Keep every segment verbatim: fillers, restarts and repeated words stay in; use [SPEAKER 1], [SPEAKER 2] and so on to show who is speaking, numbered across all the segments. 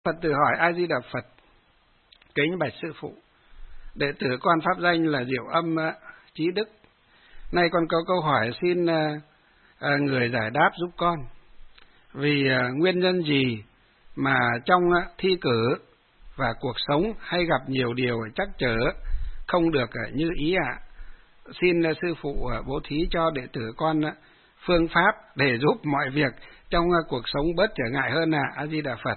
[SPEAKER 1] Phật tử hỏi: A Di Đà Phật, kính bạch sư phụ, đệ tử con pháp danh là Diệu Âm Chí Đức. Nay con có câu hỏi xin người giải đáp giúp con. Vì nguyên nhân gì mà trong thi cử và cuộc sống hay gặp nhiều điều trắc trở không được như ý ạ? Xin sư phụ bố thí cho đệ tử con phương pháp để giúp mọi việc trong cuộc sống bớt trở ngại hơn ạ. A Di Đà Phật.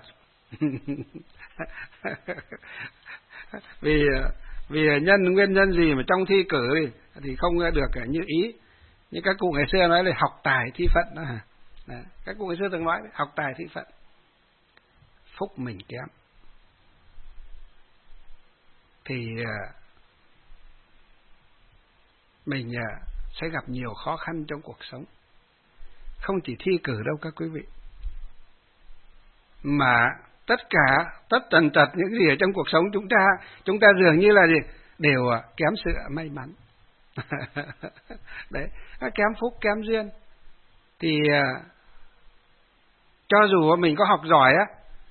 [SPEAKER 1] vì vì nhân nguyên nhân gì mà trong thi cử thì không được như ý. Như các cụ ngày xưa nói là học tài thi phận đó. Đấy, các cụ ngày xưa từng nói học tài thi phận. Phúc mình kém thì mình sẽ gặp nhiều khó khăn trong cuộc sống. Không chỉ thi cử đâu các quý vị, mà tất cả tất tần tật những gì ở trong cuộc sống chúng ta chúng ta dường như là gì đều kém sự may mắn. Đấy, kém phúc kém duyên. Thì cho dù mình có học giỏi á,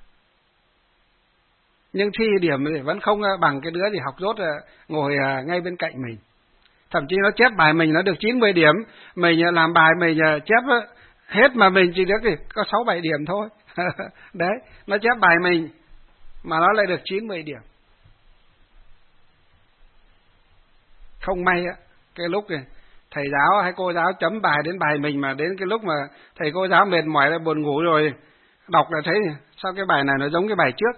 [SPEAKER 1] nhưng thi điểm thì vẫn không bằng cái đứa thì học dốt ngồi ngay bên cạnh mình. Thậm chí nó chép bài mình nó được chín mươi điểm, mình làm bài mình chép hết mà mình chỉ được thì có sáu bảy điểm thôi. Đấy, nó chép bài mình mà nó lại được chín mươi điểm. Không may á, cái lúc này thầy giáo hay cô giáo chấm bài đến bài mình mà đến cái lúc mà thầy cô giáo mệt mỏi là buồn ngủ rồi, đọc là thấy sao cái bài này nó giống cái bài trước.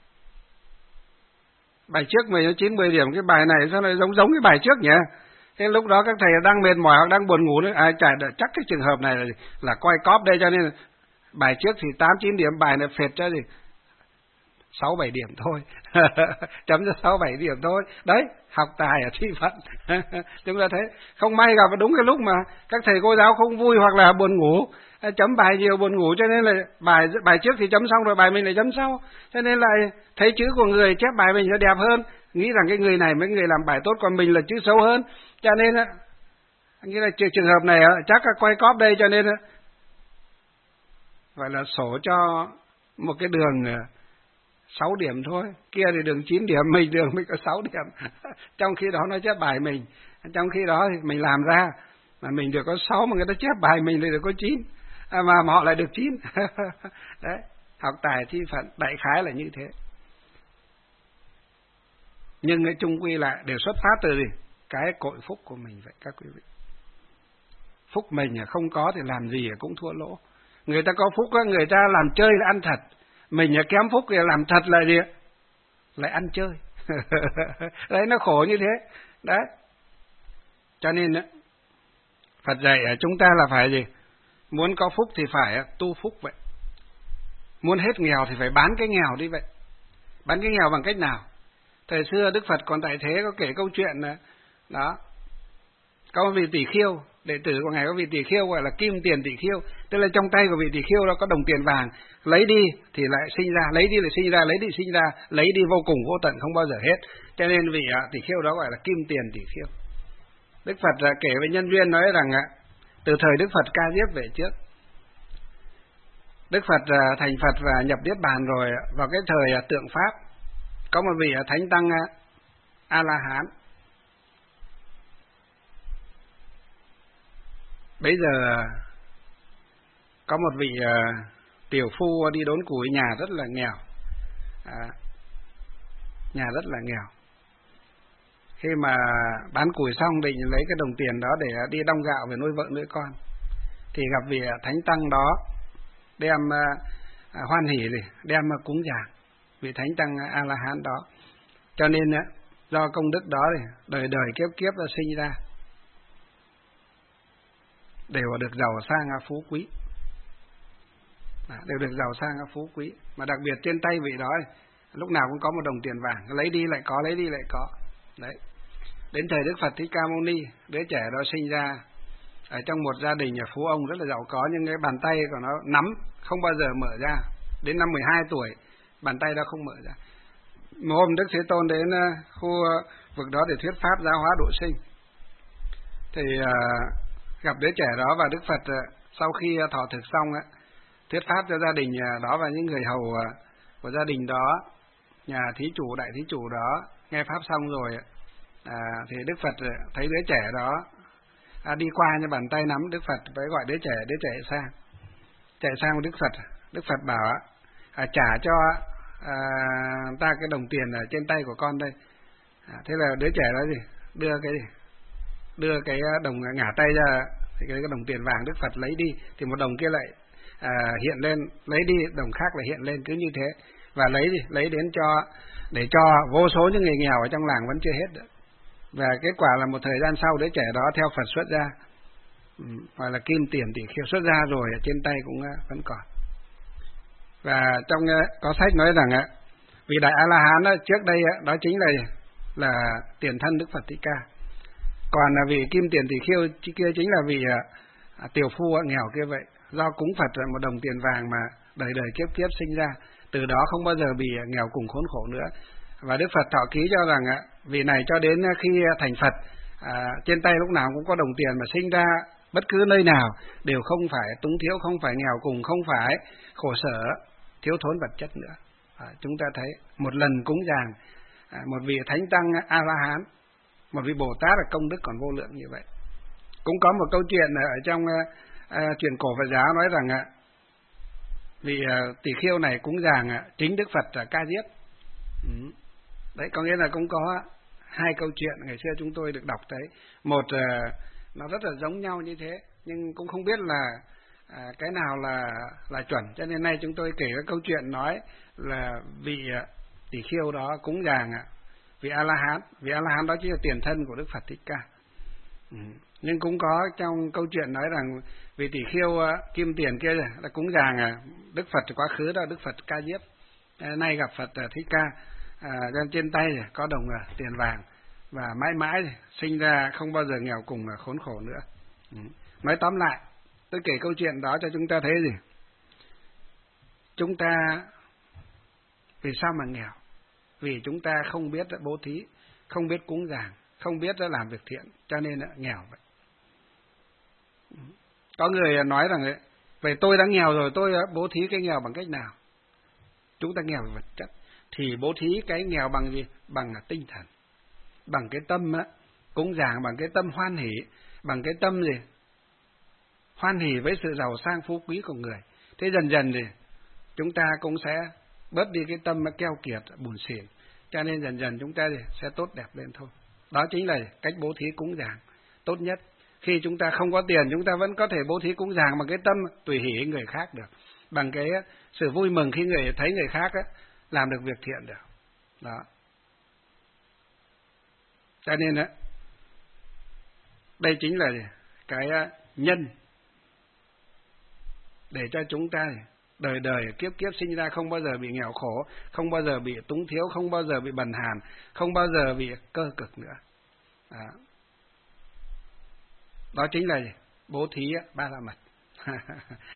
[SPEAKER 1] Bài trước mình nó chín mươi điểm, cái bài này sao lại giống giống cái bài trước nhỉ? Thế lúc đó các thầy đang mệt mỏi hoặc đang buồn ngủ nữa, ai chả chắc cái trường hợp này là, là quay cóp đây, cho nên bài trước thì tám chín điểm, bài này phệt cho gì sáu bảy điểm thôi. Chấm cho sáu bảy điểm thôi. Đấy, học tài ở thi phận. Chúng ta thấy không may gặp đúng cái lúc mà các thầy cô giáo không vui hoặc là buồn ngủ, chấm bài nhiều buồn ngủ, cho nên là bài bài trước thì chấm xong rồi bài mình lại chấm sau, cho nên lại thấy chữ của người chép bài mình sẽ đẹp hơn, nghĩ rằng cái người này mấy người làm bài tốt, còn mình là chữ xấu hơn, cho nên á nghĩa là trường hợp này chắc là quay cóp đây, cho nên gọi là sổ cho một cái đường sáu điểm thôi, kia thì đường chín điểm, mình đường mới có sáu điểm. Trong khi đó nó chép bài mình, trong khi đó thì mình làm ra mà mình được có sáu, mà người ta chép bài mình thì được có chín, à, mà, mà họ lại được chín. Đấy, học tài thi phận đại khái là như thế. Nhưng cái chung quy lại đều xuất phát từ gì? Cái cội phúc của mình vậy các quý vị. Phúc mình không có thì làm gì cũng thua lỗ. Người ta có phúc, người ta làm chơi là ăn thật. Mình kém phúc thì làm thật là gì? Lại ăn chơi. Đấy, nó khổ như thế. Đấy. Cho nên Phật dạy chúng ta là phải gì? Muốn có phúc thì phải tu phúc vậy. Muốn hết nghèo thì phải bán cái nghèo đi vậy. Bán cái nghèo bằng cách nào? Thời xưa Đức Phật còn tại thế có kể câu chuyện đó. Có một vị tỷ khiêu, đệ tử của ngài có vị tỷ khiêu gọi là kim tiền tỷ khiêu, tức là trong tay của vị tỷ khiêu đó có đồng tiền vàng, lấy đi thì lại sinh ra, lấy đi lại sinh ra, lấy đi sinh ra, lấy đi vô cùng vô tận không bao giờ hết. Cho nên vị tỷ khiêu đó gọi là kim tiền tỷ khiêu. Đức Phật kể với nhân duyên nói rằng từ thời Đức Phật ca diếp về trước, Đức Phật thành Phật và nhập Niết Bàn rồi, vào cái thời tượng Pháp có một vị thánh tăng A La Hán. Bây giờ có một vị uh, tiểu phu đi đốn củi, nhà rất là nghèo, à, nhà rất là nghèo. Khi mà bán củi xong định lấy cái đồng tiền đó để đi đong gạo về nuôi vợ nuôi con, thì gặp vị thánh tăng đó đem uh, uh, hoan hỉ gì, đem uh, cúng dường vị thánh tăng A La Hán đó. Cho nên uh, do công đức đó thì đời đời kiếp kiếp đã sinh ra đều được giàu sang phú quý, đều được giàu sang phú quý. Mà đặc biệt trên tay vị đó lúc nào cũng có một đồng tiền vàng, lấy đi lại có, lấy đi lại có. Đấy. Đến thời Đức Phật Thích Ca Mâu Ni, đứa trẻ đó sinh ra ở trong một gia đình phú ông rất là giàu có, nhưng cái bàn tay của nó nắm không bao giờ mở ra. Đến năm mười hai tuổi bàn tay đó không mở ra. Một hôm Đức Thế Tôn đến khu vực đó để thuyết pháp giáo hóa độ sinh, thì uh, gặp đứa trẻ đó, và Đức Phật sau khi thọ thực xong á, thuyết pháp cho gia đình đó và những người hầu của gia đình đó, nhà thí chủ, đại thí chủ đó nghe pháp xong rồi, à, thì Đức Phật thấy đứa trẻ đó à, đi qua như bàn tay nắm, Đức Phật phải gọi đứa trẻ, đứa trẻ sang, chạy sang Đức Phật. Đức Phật bảo à, trả cho à, ta cái đồng tiền ở trên tay của con đây. À, thế là đứa trẻ đó gì đưa cái gì đưa cái đồng ngả tay ra, thì cái đồng tiền vàng Đức Phật lấy đi, thì một đồng kia lại à, hiện lên, lấy đi đồng khác lại hiện lên, cứ như thế. Và lấy gì lấy đến cho để cho vô số những người nghèo ở trong làng vẫn chưa hết được. Và kết quả là một thời gian sau, đứa trẻ đó theo Phật xuất ra, gọi là kim tiền tỷ khiêu xuất ra rồi, ở trên tay cũng vẫn còn. Và trong có sách nói rằng vị đại A La Hán đó, trước đây đó chính là là tiền thân Đức Phật Thích Ca. Còn là vị kim tiền tỷ khiêu kia chính là vị à, tiểu phu nghèo kia vậy. Do cúng Phật một đồng tiền vàng mà đời đời kiếp kiếp sinh ra, từ đó không bao giờ bị nghèo cùng khốn khổ nữa. Và Đức Phật thọ ký cho rằng vị này cho đến khi thành Phật, à, trên tay lúc nào cũng có đồng tiền, mà sinh ra bất cứ nơi nào đều không phải túng thiếu, không phải nghèo cùng, không phải khổ sở, thiếu thốn vật chất nữa. À, chúng ta thấy một lần cúng dường à, một vị thánh tăng A La Hán, một vị Bồ Tát là công đức còn vô lượng như vậy. Cũng có một câu chuyện ở trong à, truyện cổ Phật giáo nói rằng à, vị à, tỷ khiêu này cúng dường à, chính Đức Phật là Ca Diếp. Ừ. Đấy, có nghĩa là cũng có hai câu chuyện ngày xưa chúng tôi được đọc thấy. Một à, nó rất là giống nhau như thế, nhưng cũng không biết là à, cái nào là là chuẩn, cho nên nay chúng tôi kể cái câu chuyện nói là vị à, tỷ khiêu đó cúng dường à, vị A La Hán, vị A La Hán đó chính là tiền thân của Đức Phật Thích Ca. Ừ. Nhưng cũng có trong câu chuyện nói rằng vị tỷ khiêu uh, kim tiền kia là cúng dường uh, Đức Phật quá khứ đó, Đức Phật Ca Diếp, uh, nay gặp Phật uh, Thích Ca, uh, trên tay uh, có đồng uh, tiền vàng, và mãi mãi uh, sinh ra không bao giờ nghèo cùng uh, khốn khổ nữa. Ừ. Nói tóm lại, tôi kể câu chuyện đó cho chúng ta thấy gì? Chúng ta vì sao mà nghèo? Vì chúng ta không biết bố thí, không biết cúng dường, không biết làm việc thiện, cho nên nghèo vậy. Có người nói rằng vậy tôi đã nghèo rồi, tôi bố thí cái nghèo bằng cách nào? Chúng ta nghèo về vật chất, thì bố thí cái nghèo bằng gì? Bằng tinh thần, bằng cái tâm cúng dường, bằng cái tâm hoan hỷ, bằng cái tâm gì? Hoan hỷ với sự giàu sang phú quý của người. Thế dần dần thì chúng ta cũng sẽ bớt đi cái tâm keo kiệt, buồn xỉn, cho nên dần dần chúng ta sẽ tốt đẹp lên thôi. Đó chính là cách bố thí cúng dường tốt nhất. Khi chúng ta không có tiền, chúng ta vẫn có thể bố thí cúng dường bằng cái tâm tùy hỷ người khác được, bằng cái sự vui mừng khi người thấy người khác làm được việc thiện được. Đó. Cho nên đây chính là cái nhân để cho chúng ta đời đời kiếp kiếp sinh ra không bao giờ bị nghèo khổ, không bao giờ bị túng thiếu, không bao giờ bị bần hàn, không bao giờ bị cơ cực nữa. Đó, đó chính là bố thí ba la mật.